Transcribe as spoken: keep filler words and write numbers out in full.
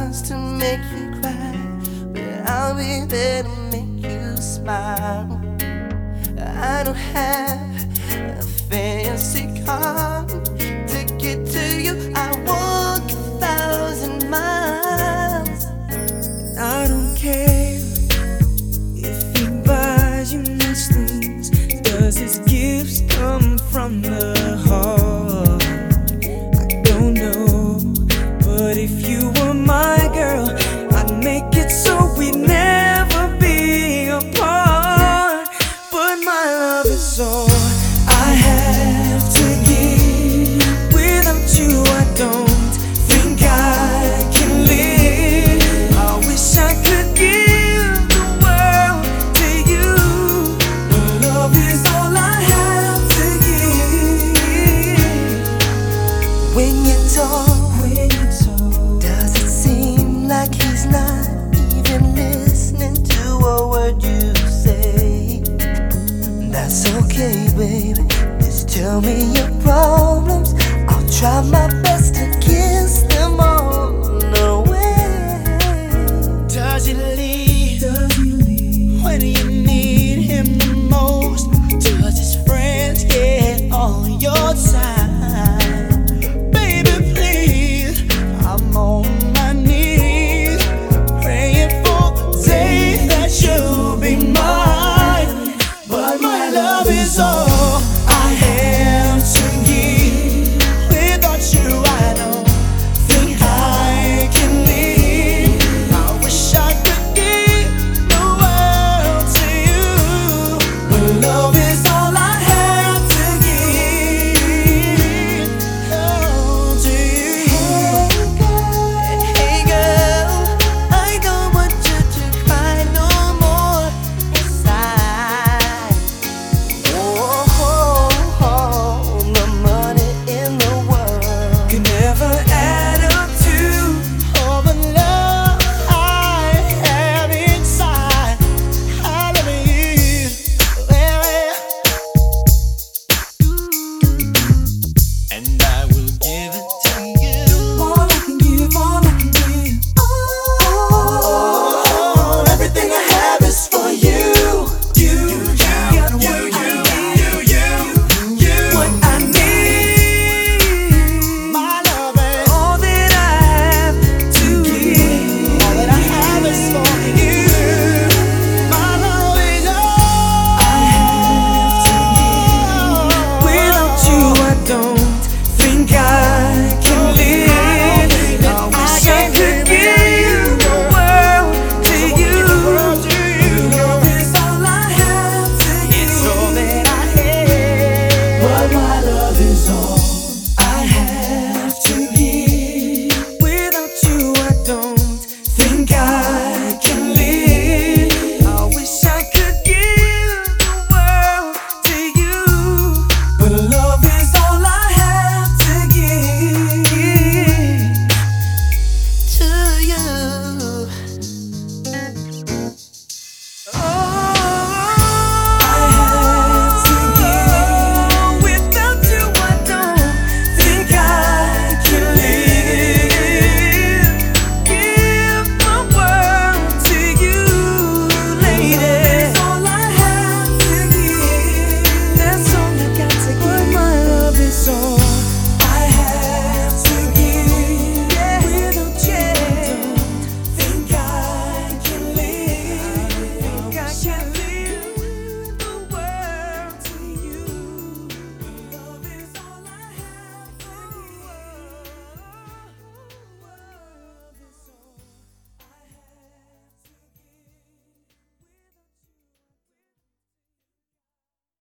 times to make you cry, but I'll be there to make you smile. I don't have a fancy car to get to you. I walk a thousand miles. I don't care if he buys you nice things. Does his gifts come from the heart? I don't know, but if you were my girl, I'd make it so we'd never be apart. But my love is all I have to give. Without you I don't think I can live. I wish I could give the world to you, but love is all I have to give. When you talk, When you talk, does it seem like he's not even listening to a word you say? That's okay, baby. Just tell me your problems. I'll try my best to kiss them all.